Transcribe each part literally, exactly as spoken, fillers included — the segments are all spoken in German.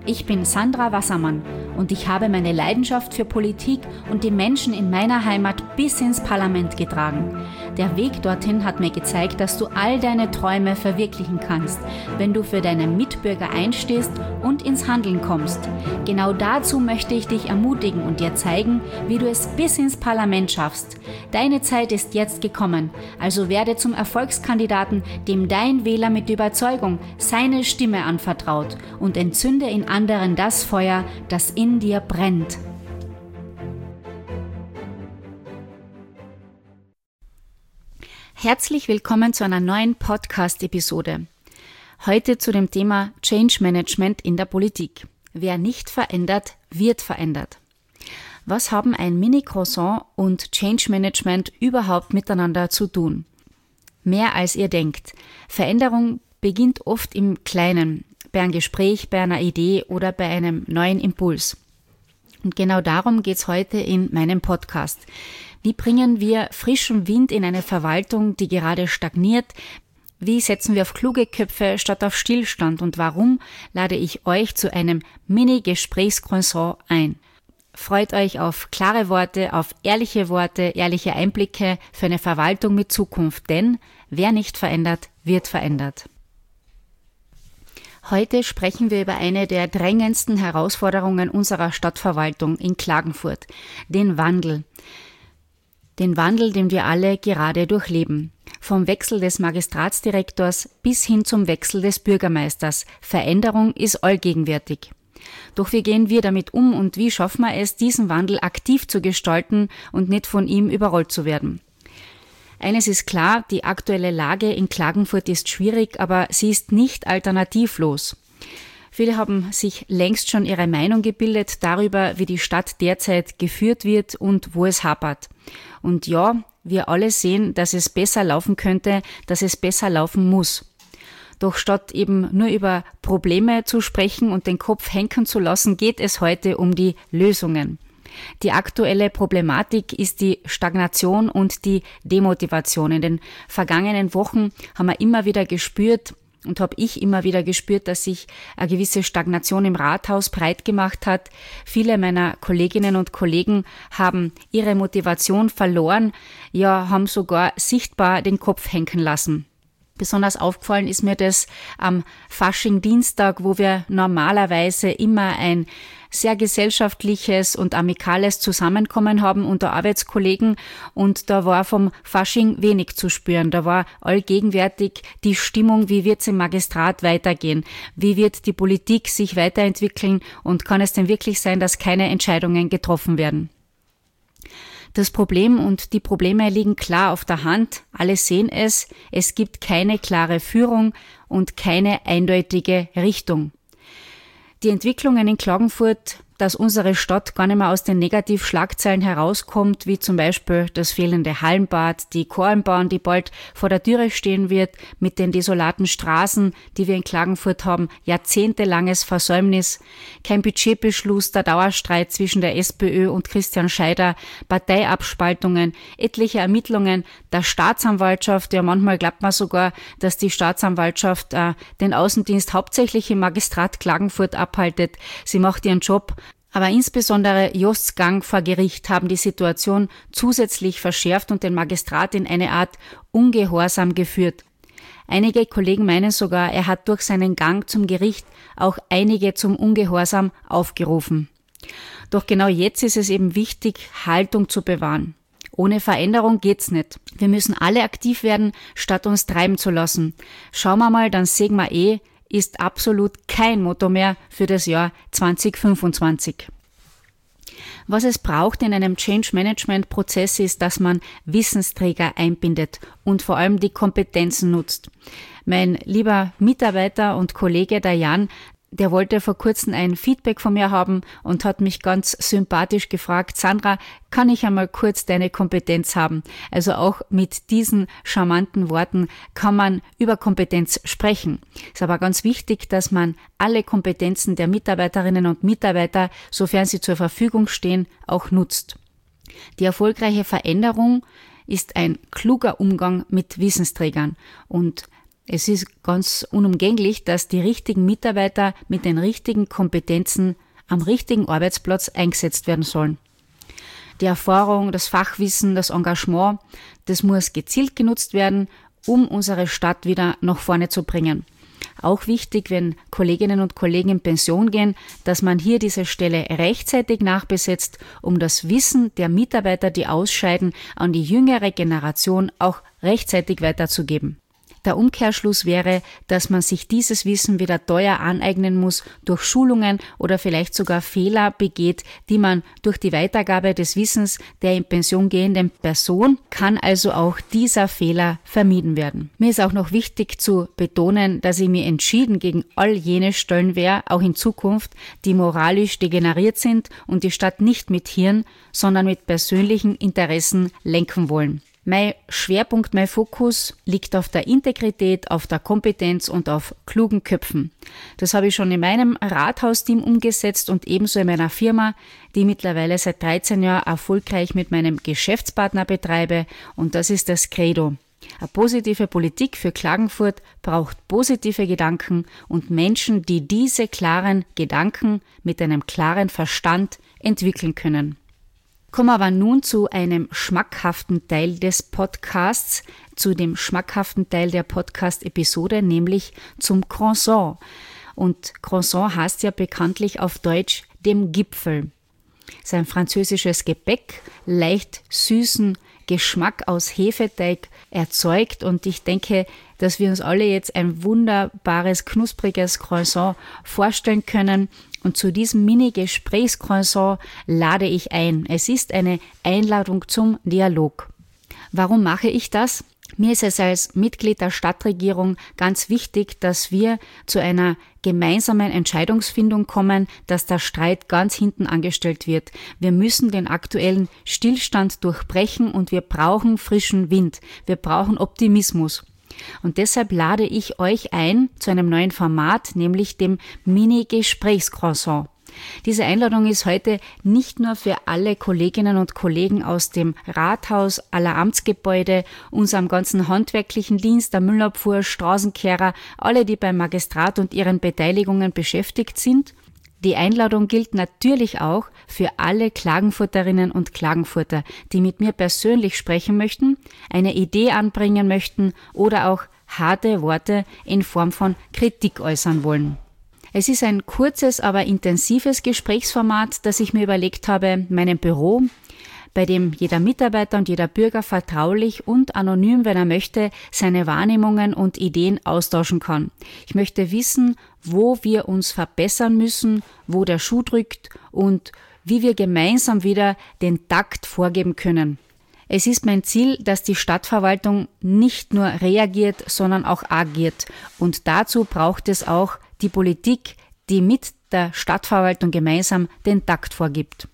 Ich bin Sandra Wassermann und ich habe meine Leidenschaft für Politik und die Menschen in meiner Heimat bis ins Parlament getragen. Der Weg dorthin hat mir gezeigt, dass du all deine Träume verwirklichen kannst, wenn du für deine Mitbürger einstehst und ins Handeln kommst. Genau dazu möchte ich dich ermutigen und dir zeigen, wie du es bis ins Parlament schaffst. Deine Zeit ist jetzt gekommen, also werde zum Erfolgskandidaten, dem dein Wähler mit Überzeugung seine Stimme anvertraut und entzünde in anderen das Feuer, das in dir brennt. Herzlich willkommen zu einer neuen Podcast-Episode. Heute zu dem Thema Change Management in der Politik. Wer nicht verändert, wird verändert. Was haben ein Mini-Croissant und Change Management überhaupt miteinander zu tun? Mehr als ihr denkt. Veränderung beginnt oft im Kleinen, bei einem Gespräch, bei einer Idee oder bei einem neuen Impuls. Und genau darum geht es heute in meinem Podcast. Wie bringen wir frischen Wind in eine Verwaltung, die gerade stagniert? Wie setzen wir auf kluge Köpfe statt auf Stillstand? Und warum lade ich euch zu einem Mini-Gesprächscroissant ein? Freut euch auf klare Worte, auf ehrliche Worte, ehrliche Einblicke für eine Verwaltung mit Zukunft. Denn wer nicht verändert, wird verändert. Heute sprechen wir über eine der drängendsten Herausforderungen unserer Stadtverwaltung in Klagenfurt, den Wandel. Den Wandel, den wir alle gerade durchleben. Vom Wechsel des Magistratsdirektors bis hin zum Wechsel des Bürgermeisters. Veränderung ist allgegenwärtig. Doch wie gehen wir damit um und wie schaffen wir es, diesen Wandel aktiv zu gestalten und nicht von ihm überrollt zu werden? Eines ist klar, die aktuelle Lage in Klagenfurt ist schwierig, aber sie ist nicht alternativlos. Viele haben sich längst schon ihre Meinung gebildet darüber, wie die Stadt derzeit geführt wird und wo es hapert. Und ja, wir alle sehen, dass es besser laufen könnte, dass es besser laufen muss. Doch statt eben nur über Probleme zu sprechen und den Kopf hängen zu lassen, geht es heute um die Lösungen. Die aktuelle Problematik ist die Stagnation und die Demotivation. In den vergangenen Wochen haben wir immer wieder gespürt und habe ich immer wieder gespürt, dass sich eine gewisse Stagnation im Rathaus breit gemacht hat. Viele meiner Kolleginnen und Kollegen haben ihre Motivation verloren, ja, haben sogar sichtbar den Kopf hängen lassen. Besonders aufgefallen ist mir das am Fasching-Dienstag, wo wir normalerweise immer ein sehr gesellschaftliches und amikales Zusammenkommen haben unter Arbeitskollegen und da war vom Fasching wenig zu spüren. Da war allgegenwärtig die Stimmung, wie wird es im Magistrat weitergehen, wie wird die Politik sich weiterentwickeln und kann es denn wirklich sein, dass keine Entscheidungen getroffen werden. Das Problem und die Probleme liegen klar auf der Hand, alle sehen es, es gibt keine klare Führung und keine eindeutige Richtung. Die Entwicklungen in Klagenfurt, dass unsere Stadt gar nicht mehr aus den Negativschlagzeilen herauskommt, wie zum Beispiel das fehlende Hallenbad, die Kornbahn, die bald vor der Türe stehen wird, mit den desolaten Straßen, die wir in Klagenfurt haben, jahrzehntelanges Versäumnis, kein Budgetbeschluss, der Dauerstreit zwischen der SPÖ und Christian Scheider, Parteiabspaltungen, etliche Ermittlungen der Staatsanwaltschaft, ja manchmal glaubt man sogar, dass die Staatsanwaltschaft äh, den Außendienst hauptsächlich im Magistrat Klagenfurt abhaltet. Sie macht ihren Job. Aber insbesondere Josts Gang vor Gericht haben die Situation zusätzlich verschärft und den Magistrat in eine Art Ungehorsam geführt. Einige Kollegen meinen sogar, er hat durch seinen Gang zum Gericht auch einige zum Ungehorsam aufgerufen. Doch genau jetzt ist es eben wichtig, Haltung zu bewahren. Ohne Veränderung geht's nicht. Wir müssen alle aktiv werden, statt uns treiben zu lassen. Schauen wir mal, dann sehen wir eh, ist absolut kein Motto mehr für das Jahr zwanzig fünfundzwanzig. Was es braucht in einem Change-Management-Prozess ist, dass man Wissensträger einbindet und vor allem die Kompetenzen nutzt. Mein lieber Mitarbeiter und Kollege, der Jan, der wollte vor kurzem ein Feedback von mir haben und hat mich ganz sympathisch gefragt, Sandra, kann ich einmal kurz deine Kompetenz haben? Also auch mit diesen charmanten Worten kann man über Kompetenz sprechen. Ist aber ganz wichtig, dass man alle Kompetenzen der Mitarbeiterinnen und Mitarbeiter, sofern sie zur Verfügung stehen, auch nutzt. Die erfolgreiche Veränderung ist ein kluger Umgang mit Wissensträgern und Es ist ganz unumgänglich, dass die richtigen Mitarbeiter mit den richtigen Kompetenzen am richtigen Arbeitsplatz eingesetzt werden sollen. Die Erfahrung, das Fachwissen, das Engagement, das muss gezielt genutzt werden, um unsere Stadt wieder nach vorne zu bringen. Auch wichtig, wenn Kolleginnen und Kollegen in Pension gehen, dass man hier diese Stelle rechtzeitig nachbesetzt, um das Wissen der Mitarbeiter, die ausscheiden, an die jüngere Generation auch rechtzeitig weiterzugeben. Der Umkehrschluss wäre, dass man sich dieses Wissen wieder teuer aneignen muss durch Schulungen oder vielleicht sogar Fehler begeht, die man durch die Weitergabe des Wissens der in Pension gehenden Person, kann also auch dieser Fehler vermieden werden. Mir ist auch noch wichtig zu betonen, dass ich mir entschieden gegen all jene stellen werde, auch in Zukunft, die moralisch degeneriert sind und die Stadt nicht mit Hirn, sondern mit persönlichen Interessen lenken wollen. Mein Schwerpunkt, mein Fokus liegt auf der Integrität, auf der Kompetenz und auf klugen Köpfen. Das habe ich schon in meinem Rathausteam umgesetzt und ebenso in meiner Firma, die mittlerweile seit dreizehn Jahren erfolgreich mit meinem Geschäftspartner betreibe, und das ist das Credo. Eine positive Politik für Klagenfurt braucht positive Gedanken und Menschen, die diese klaren Gedanken mit einem klaren Verstand entwickeln können. Kommen wir aber nun zu einem schmackhaften Teil des Podcasts, zu dem schmackhaften Teil der Podcast-Episode, nämlich zum Croissant. Und Croissant heißt ja bekanntlich auf Deutsch dem Gipfel. Es ist ein französisches Gebäck, leicht süßen Geschmack aus Hefeteig erzeugt, und ich denke, dass wir uns alle jetzt ein wunderbares, knuspriges Croissant vorstellen können. Und zu diesem Mini-Gesprächscroissant lade ich ein. Es ist eine Einladung zum Dialog. Warum mache ich das? Mir ist es als Mitglied der Stadtregierung ganz wichtig, dass wir zu einer gemeinsamen Entscheidungsfindung kommen, dass der Streit ganz hinten angestellt wird. Wir müssen den aktuellen Stillstand durchbrechen und wir brauchen frischen Wind. Wir brauchen Optimismus. Und deshalb lade ich euch ein zu einem neuen Format, nämlich dem Mini-Gesprächscroissant. Diese Einladung ist heute nicht nur für alle Kolleginnen und Kollegen aus dem Rathaus, aller Amtsgebäude, unserem ganzen handwerklichen Dienst, der Müllabfuhr, Straßenkehrer, alle, die beim Magistrat und ihren Beteiligungen beschäftigt sind. Die Einladung gilt natürlich auch für alle Klagenfurterinnen und Klagenfurter, die mit mir persönlich sprechen möchten, eine Idee anbringen möchten oder auch harte Worte in Form von Kritik äußern wollen. Es ist ein kurzes, aber intensives Gesprächsformat, das ich mir überlegt habe in meinem Büro, bei dem jeder Mitarbeiter und jeder Bürger vertraulich und anonym, wenn er möchte, seine Wahrnehmungen und Ideen austauschen kann. Ich möchte wissen, wo wir uns verbessern müssen, wo der Schuh drückt und wie wir gemeinsam wieder den Takt vorgeben können. Es ist mein Ziel, dass die Stadtverwaltung nicht nur reagiert, sondern auch agiert. Und dazu braucht es auch die Politik, die mit der Stadtverwaltung gemeinsam den Takt vorgibt.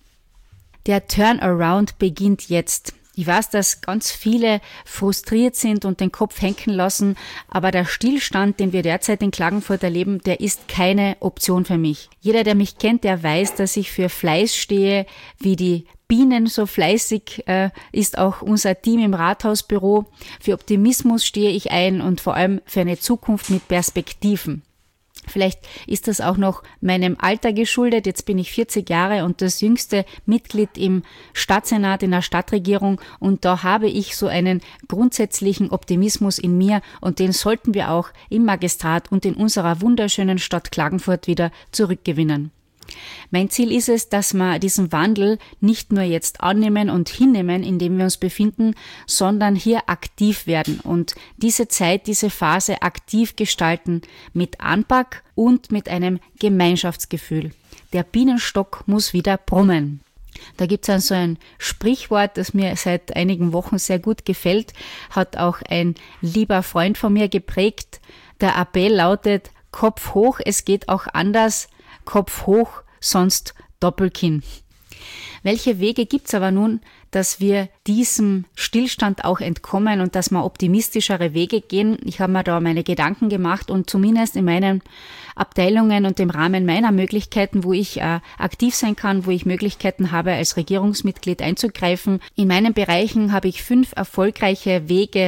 Der Turnaround beginnt jetzt. Ich weiß, dass ganz viele frustriert sind und den Kopf hängen lassen, aber der Stillstand, den wir derzeit in Klagenfurt erleben, der ist keine Option für mich. Jeder, der mich kennt, der weiß, dass ich für Fleiß stehe, wie die Bienen so fleißig äh, ist auch unser Team im Rathausbüro. Für Optimismus stehe ich ein und vor allem für eine Zukunft mit Perspektiven. Vielleicht ist das auch noch meinem Alter geschuldet. Jetzt bin ich vierzig Jahre und das jüngste Mitglied im Stadtsenat, in der Stadtregierung. Und da habe ich so einen grundsätzlichen Optimismus in mir und den sollten wir auch im Magistrat und in unserer wunderschönen Stadt Klagenfurt wieder zurückgewinnen. Mein Ziel ist es, dass wir diesen Wandel nicht nur jetzt annehmen und hinnehmen, in dem wir uns befinden, sondern hier aktiv werden und diese Zeit, diese Phase aktiv gestalten mit Anpack und mit einem Gemeinschaftsgefühl. Der Bienenstock muss wieder brummen. Da gibt es so ein Sprichwort, das mir seit einigen Wochen sehr gut gefällt, hat auch ein lieber Freund von mir geprägt. Der Appell lautet: Kopf hoch, es geht auch anders. Kopf hoch, sonst Doppelkinn. Welche Wege gibt's aber nun, dass wir diesem Stillstand auch entkommen und dass wir optimistischere Wege gehen? Ich habe mir da meine Gedanken gemacht und zumindest in meinen Abteilungen und im Rahmen meiner Möglichkeiten, wo ich äh, aktiv sein kann, wo ich Möglichkeiten habe, als Regierungsmitglied einzugreifen. In meinen Bereichen habe ich fünf erfolgreiche Wege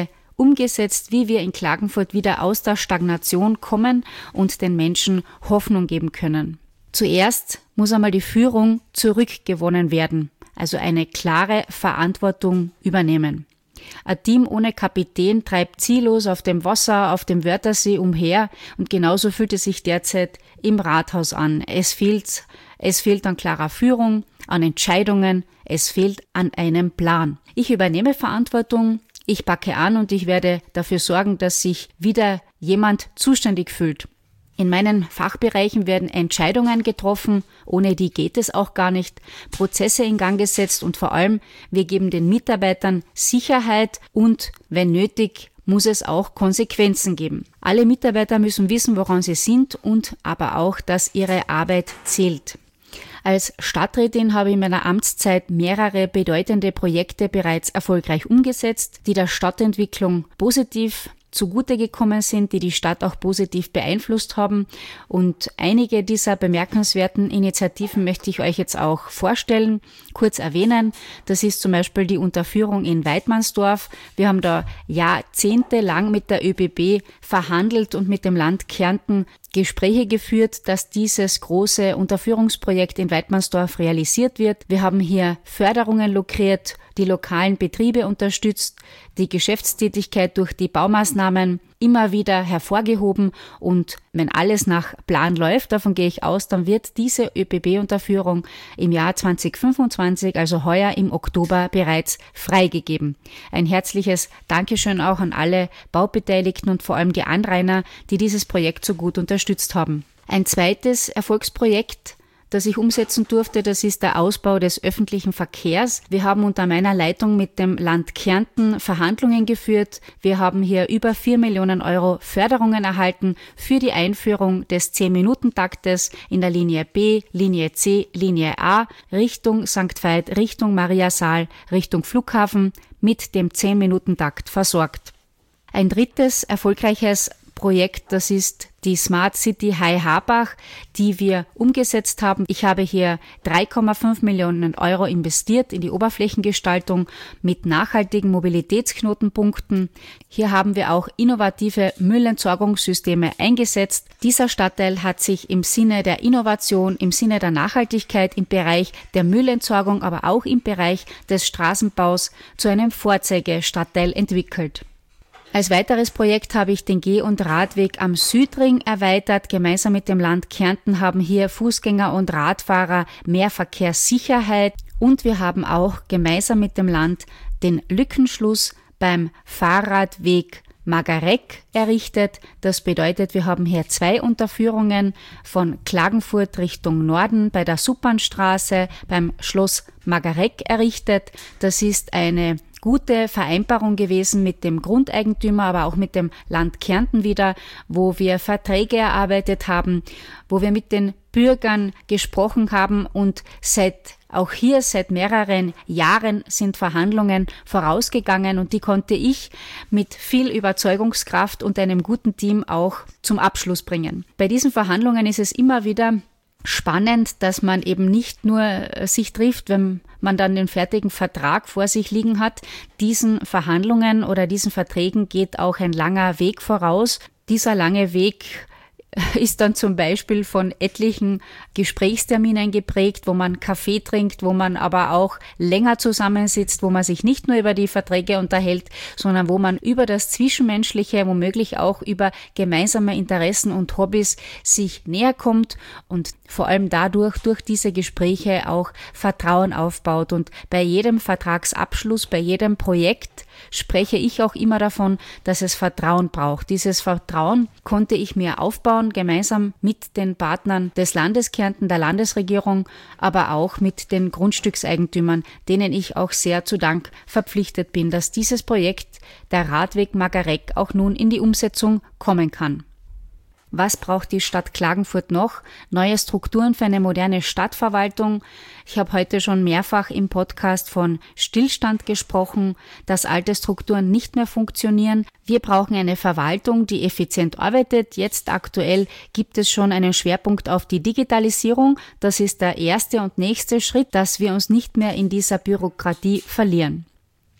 umgesetzt, wie wir in Klagenfurt wieder aus der Stagnation kommen und den Menschen Hoffnung geben können. Zuerst muss einmal die Führung zurückgewonnen werden, also eine klare Verantwortung übernehmen. Ein Team ohne Kapitän treibt ziellos auf dem Wasser, auf dem Wörthersee umher und genauso fühlt es sich derzeit im Rathaus an. Es fehlt, es fehlt an klarer Führung, an Entscheidungen, es fehlt an einem Plan. Ich übernehme Verantwortung, ich packe an und ich werde dafür sorgen, dass sich wieder jemand zuständig fühlt. In meinen Fachbereichen werden Entscheidungen getroffen, ohne die geht es auch gar nicht, Prozesse in Gang gesetzt und vor allem, wir geben den Mitarbeitern Sicherheit und, wenn nötig, muss es auch Konsequenzen geben. Alle Mitarbeiter müssen wissen, woran sie sind und aber auch, dass ihre Arbeit zählt. Als Stadträtin habe ich in meiner Amtszeit mehrere bedeutende Projekte bereits erfolgreich umgesetzt, die der Stadtentwicklung positiv zugute gekommen sind, die die Stadt auch positiv beeinflusst haben. Und einige dieser bemerkenswerten Initiativen möchte ich euch jetzt auch vorstellen, kurz erwähnen. Das ist zum Beispiel die Unterführung in Weidmannsdorf. Wir haben da jahrzehntelang mit der ÖBB verhandelt und mit dem Land Kärnten Gespräche geführt, dass dieses große Unterführungsprojekt in Weidmannsdorf realisiert wird. Wir haben hier Förderungen lukriert, die lokalen Betriebe unterstützt, die Geschäftstätigkeit durch die Baumaßnahmen immer wieder hervorgehoben und wenn alles nach Plan läuft, davon gehe ich aus, dann wird diese ÖBB-Unterführung im Jahr zwanzig fünfundzwanzig, also heuer im Oktober, bereits freigegeben. Ein herzliches Dankeschön auch an alle Baubeteiligten und vor allem die Anrainer, die dieses Projekt so gut unterstützt haben. Ein zweites Erfolgsprojekt, das ich umsetzen durfte, das ist der Ausbau des öffentlichen Verkehrs. Wir haben unter meiner Leitung mit dem Land Kärnten Verhandlungen geführt. Wir haben hier über vier Millionen Euro Förderungen erhalten für die Einführung des zehn-Minuten-Taktes in der Linie B, Linie C, Linie A, Richtung Sankt Veit, Richtung Mariasaal, Richtung Flughafen mit dem zehn-Minuten-Takt versorgt. Ein drittes erfolgreiches Projekt, das ist die Smart City Hai Habach, die wir umgesetzt haben. Ich habe hier drei Komma fünf Millionen Euro investiert in die Oberflächengestaltung mit nachhaltigen Mobilitätsknotenpunkten. Hier haben wir auch innovative Müllentsorgungssysteme eingesetzt. Dieser Stadtteil hat sich im Sinne der Innovation, im Sinne der Nachhaltigkeit im Bereich der Müllentsorgung, aber auch im Bereich des Straßenbaus zu einem Vorzeigestadtteil entwickelt. Als weiteres Projekt habe ich den Geh- und Radweg am Südring erweitert. Gemeinsam mit dem Land Kärnten haben hier Fußgänger und Radfahrer mehr Verkehrssicherheit. Und wir haben auch gemeinsam mit dem Land den Lückenschluss beim Fahrradweg Magareck errichtet. Das bedeutet, wir haben hier zwei Unterführungen von Klagenfurt Richtung Norden bei der Suppernstraße beim Schloss Magareck errichtet. Das ist eine gute Vereinbarung gewesen mit dem Grundeigentümer, aber auch mit dem Land Kärnten wieder, wo wir Verträge erarbeitet haben, wo wir mit den Bürgern gesprochen haben und seit auch hier seit mehreren Jahren sind Verhandlungen vorausgegangen und die konnte ich mit viel Überzeugungskraft und einem guten Team auch zum Abschluss bringen. Bei diesen Verhandlungen ist es immer wieder spannend, dass man eben nicht nur sich trifft, wenn man dann den fertigen Vertrag vor sich liegen hat. Diesen Verhandlungen oder diesen Verträgen geht auch ein langer Weg voraus. Dieser lange Weg ist dann zum Beispiel von etlichen Gesprächsterminen geprägt, wo man Kaffee trinkt, wo man aber auch länger zusammensitzt, wo man sich nicht nur über die Verträge unterhält, sondern wo man über das Zwischenmenschliche, womöglich auch über gemeinsame Interessen und Hobbys sich näher kommt und vor allem dadurch, durch diese Gespräche auch Vertrauen aufbaut. Und bei jedem Vertragsabschluss, bei jedem Projekt spreche ich auch immer davon, dass es Vertrauen braucht. Dieses Vertrauen konnte ich mir aufbauen, gemeinsam mit den Partnern des Landes Kärnten, der Landesregierung, aber auch mit den Grundstückseigentümern, denen ich auch sehr zu Dank verpflichtet bin, dass dieses Projekt, der Radweg Magareck, auch nun in die Umsetzung kommen kann. Was braucht die Stadt Klagenfurt noch? Neue Strukturen für eine moderne Stadtverwaltung. Ich habe heute schon mehrfach im Podcast von Stillstand gesprochen, dass alte Strukturen nicht mehr funktionieren. Wir brauchen eine Verwaltung, die effizient arbeitet. Jetzt aktuell gibt es schon einen Schwerpunkt auf die Digitalisierung. Das ist der erste und nächste Schritt, dass wir uns nicht mehr in dieser Bürokratie verlieren.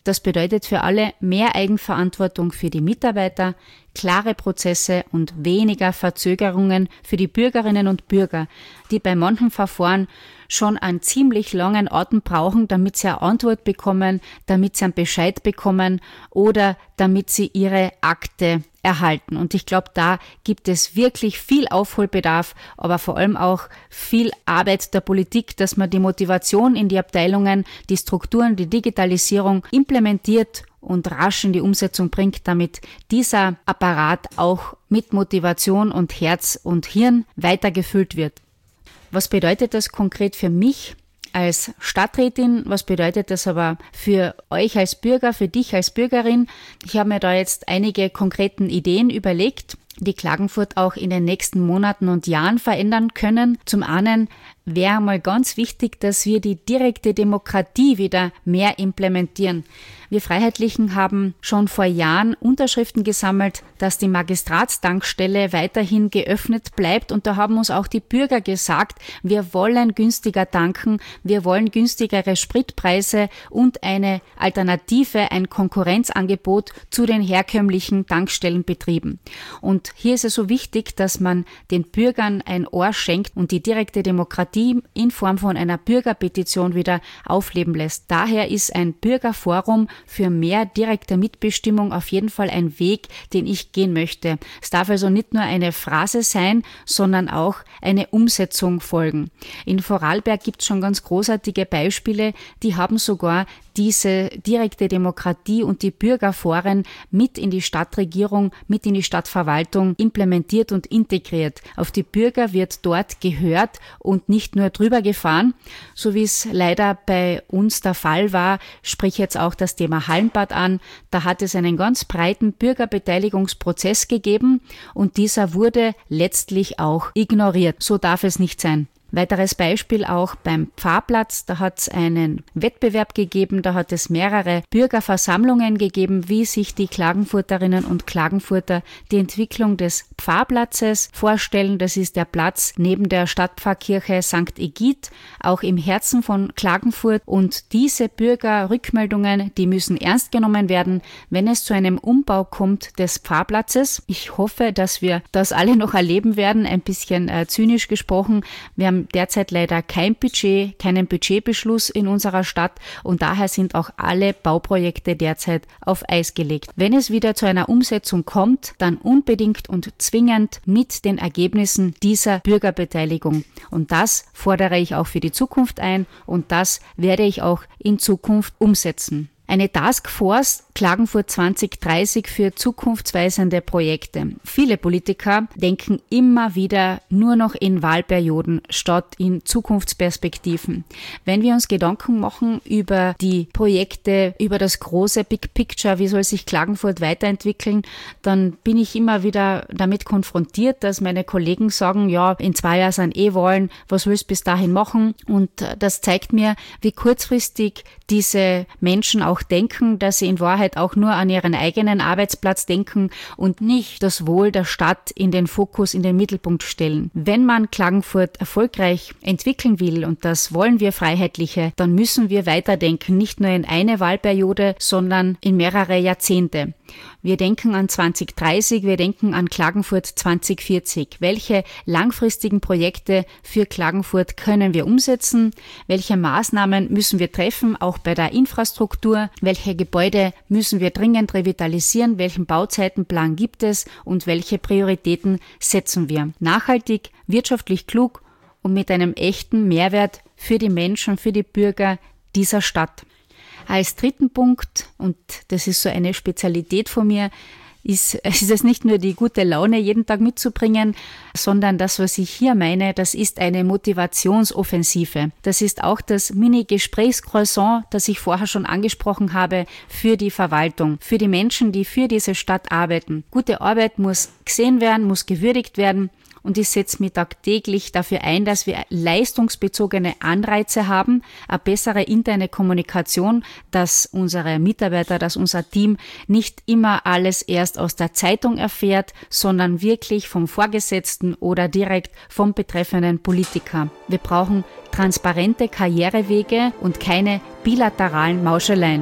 Das bedeutet für alle mehr Eigenverantwortung für die Mitarbeiter, klare Prozesse und weniger Verzögerungen für die Bürgerinnen und Bürger, die bei manchen Verfahren schon einen ziemlich langen Atem brauchen, damit sie eine Antwort bekommen, damit sie einen Bescheid bekommen oder damit sie ihre Akte erhalten. Und ich glaube, da gibt es wirklich viel Aufholbedarf, aber vor allem auch viel Arbeit der Politik, dass man die Motivation in die Abteilungen, die Strukturen, die Digitalisierung implementiert und rasch in die Umsetzung bringt, damit dieser Apparat auch mit Motivation und Herz und Hirn weitergefüllt wird. Was bedeutet das konkret für mich als Stadträtin? Was bedeutet das aber für euch als Bürger, für dich als Bürgerin? Ich habe mir da jetzt einige konkreten Ideen überlegt, die Klagenfurt auch in den nächsten Monaten und Jahren verändern können. Zum einen wäre mal ganz wichtig, dass wir die direkte Demokratie wieder mehr implementieren. Wir Freiheitlichen haben schon vor Jahren Unterschriften gesammelt, dass die Magistratsdankstelle weiterhin geöffnet bleibt, und da haben uns auch die Bürger gesagt, wir wollen günstiger tanken, wir wollen günstigere Spritpreise und eine Alternative, ein Konkurrenzangebot zu den herkömmlichen Tankstellenbetrieben. Und hier ist es so wichtig, dass man den Bürgern ein Ohr schenkt und die direkte Demokratie in Form von einer Bürgerpetition wieder aufleben lässt. Daher ist ein Bürgerforum für mehr direkte Mitbestimmung auf jeden Fall ein Weg, den ich gehen möchte. Es darf also nicht nur eine Phrase sein, sondern auch eine Umsetzung folgen. In Vorarlberg gibt es schon ganz großartige Beispiele, die haben sogar diese direkte Demokratie und die Bürgerforen mit in die Stadtregierung, mit in die Stadtverwaltung implementiert und integriert. Auf die Bürger wird dort gehört und nicht nur drüber gefahren, so wie es leider bei uns der Fall war. Sprich jetzt auch das Thema Hallenbad an. Da hat es einen ganz breiten Bürgerbeteiligungsprozess gegeben und dieser wurde letztlich auch ignoriert. So darf es nicht sein. Weiteres Beispiel auch beim Pfarrplatz, da hat es einen Wettbewerb gegeben, da hat es mehrere Bürgerversammlungen gegeben, wie sich die Klagenfurterinnen und Klagenfurter die Entwicklung des Pfarrplatzes vorstellen. Das ist der Platz neben der Stadtpfarrkirche Sankt Egid, auch im Herzen von Klagenfurt. Und diese Bürgerrückmeldungen, die müssen ernst genommen werden, wenn es zu einem Umbau kommt des Pfarrplatzes. Ich hoffe, dass wir das alle noch erleben werden, ein bisschen äh, zynisch gesprochen. Wir haben derzeit leider kein Budget, keinen Budgetbeschluss in unserer Stadt und daher sind auch alle Bauprojekte derzeit auf Eis gelegt. Wenn es wieder zu einer Umsetzung kommt, dann unbedingt und zwingend mit den Ergebnissen dieser Bürgerbeteiligung. Und das fordere ich auch für die Zukunft ein und das werde ich auch in Zukunft umsetzen. Eine Taskforce Klagenfurt zwanzig dreißig für zukunftsweisende Projekte. Viele Politiker denken immer wieder nur noch in Wahlperioden statt in Zukunftsperspektiven. Wenn wir uns Gedanken machen über die Projekte, über das große Big Picture, wie soll sich Klagenfurt weiterentwickeln, dann bin ich immer wieder damit konfrontiert, dass meine Kollegen sagen, ja, in zwei Jahren sind eh Wahlen, was willst du bis dahin machen? Und das zeigt mir, wie kurzfristig diese Menschen auch denken, dass sie in Wahrheit auch nur an ihren eigenen Arbeitsplatz denken und nicht das Wohl der Stadt in den Fokus, in den Mittelpunkt stellen. Wenn man Klagenfurt erfolgreich entwickeln will, und das wollen wir Freiheitliche, dann müssen wir weiterdenken, nicht nur in eine Wahlperiode, sondern in mehrere Jahrzehnte. Wir denken an zwanzig dreißig, wir denken an Klagenfurt zwanzig vierzig. Welche langfristigen Projekte für Klagenfurt können wir umsetzen? Welche Maßnahmen müssen wir treffen, auch bei der Infrastruktur? Welche Gebäude müssen wir dringend revitalisieren? Welchen Bauzeitenplan gibt es und welche Prioritäten setzen wir? Nachhaltig, wirtschaftlich klug und mit einem echten Mehrwert für die Menschen, für die Bürger dieser Stadt. Als dritten Punkt, und das ist so eine Spezialität von mir, ist, ist es nicht nur die gute Laune jeden Tag mitzubringen, sondern das, was ich hier meine, das ist eine Motivationsoffensive. Das ist auch das Mini-Gesprächscroissant, das ich vorher schon angesprochen habe, für die Verwaltung, für die Menschen, die für diese Stadt arbeiten. Gute Arbeit muss gesehen werden, muss gewürdigt werden. Und ich setze mich tagtäglich dafür ein, dass wir leistungsbezogene Anreize haben, eine bessere interne Kommunikation, dass unsere Mitarbeiter, dass unser Team nicht immer alles erst aus der Zeitung erfährt, sondern wirklich vom Vorgesetzten oder direkt vom betreffenden Politiker. Wir brauchen transparente Karrierewege und keine bilateralen Mauscheleien.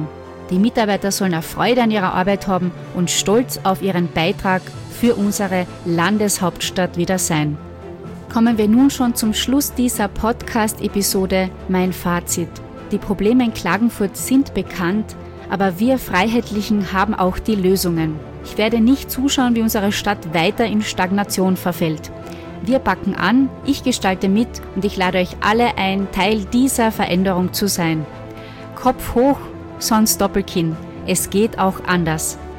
Die Mitarbeiter sollen eine Freude an ihrer Arbeit haben und stolz auf ihren Beitrag für unsere Landeshauptstadt wieder sein. Kommen wir nun schon zum Schluss dieser Podcast-Episode. Mein Fazit. Die Probleme in Klagenfurt sind bekannt, aber wir Freiheitlichen haben auch die Lösungen. Ich werde nicht zuschauen, wie unsere Stadt weiter in Stagnation verfällt. Wir packen an, ich gestalte mit und ich lade euch alle ein, Teil dieser Veränderung zu sein. Kopf hoch, sonst Doppelkinn. Es geht auch anders.